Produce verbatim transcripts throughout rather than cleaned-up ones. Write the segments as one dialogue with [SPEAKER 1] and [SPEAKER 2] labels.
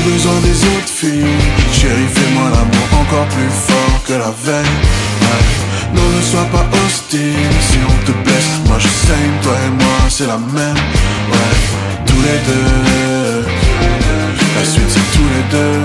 [SPEAKER 1] plus besoin des autres filles. Chérie, fais-moi l'amour encore plus fort que la veille. Ouais. Non, ne sois pas hostile. Si on te blesse, moi je saigne. Toi et moi, c'est la même. Ouais, tous les deux. La suite, c'est tous les deux.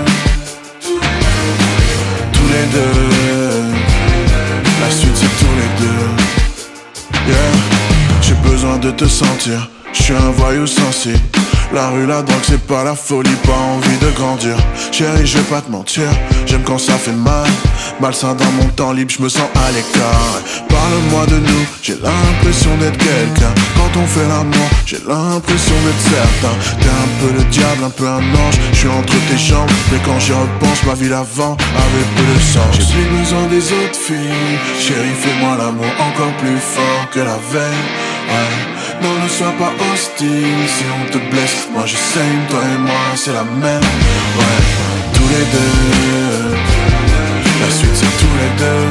[SPEAKER 1] Tous les deux. La suite, c'est tous les deux. Yeah. J'ai besoin de te sentir. Je suis un voyou sensible. La rue, la drogue, c'est pas la folie, pas envie de grandir. Chérie, je vais pas te mentir, j'aime quand ça fait mal. Malsain dans mon temps libre, je me sens à l'écart. Parle-moi de nous, j'ai l'impression d'être quelqu'un. Quand on fait l'amour, j'ai l'impression d'être certain. T'es un peu le diable, un peu un ange. Je suis entre tes jambes, mais quand j'y repense, ma vie d'avant avait peu de sens. J'ai plus besoin des autres filles. Chérie, fais-moi l'amour encore plus fort que la veille. Ouais. Non, ne sois pas hostile. Si on te blesse, moi je saigne. Toi et moi, c'est la même. Ouais, tous les deux. La suite, c'est tous les deux.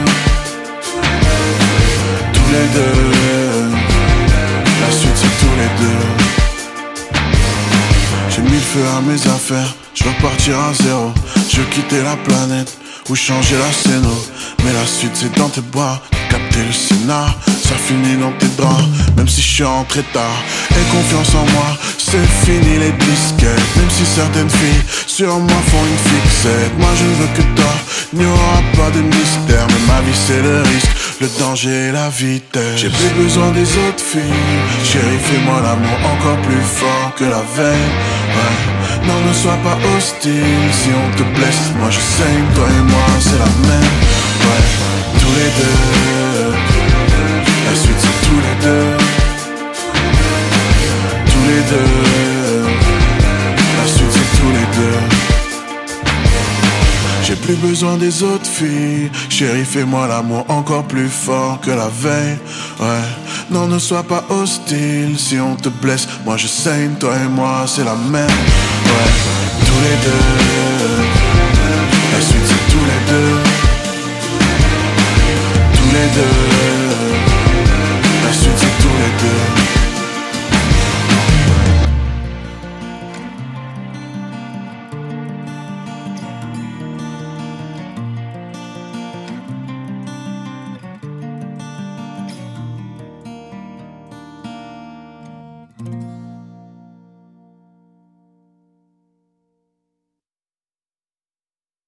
[SPEAKER 1] Tous les deux. La suite, c'est tous les deux. J'ai mis le feu à mes affaires. Je veux repartir à zéro. Je veux quitter la planète ou changer la scène. Mais la suite, c'est dans tes bras. Capter le scénar, ça finit dans tes draps. Même si je suis rentré tard, aie confiance en moi, c'est fini les disquettes. Même si certaines filles sur moi font une fixette. Moi je ne veux que toi, il n'y aura pas de mystère. Mais ma vie c'est le risque, le danger et la vitesse. J'ai plus besoin des autres filles. Chérie, fais-moi l'amour encore plus fort que la veille. Ouais. Non, ne sois pas hostile. Si on te blesse, moi je saigne. Toi et moi c'est la même. Ouais, tous les deux. La suite c'est tous les deux. Tous les deux. La suite c'est tous les deux. J'ai plus besoin des autres filles. Chérie, fais-moi l'amour encore plus fort que la veille. Ouais, non, ne sois pas hostile. Si on te blesse, moi je saigne. Toi et moi c'est la même. Ouais, tous les deux.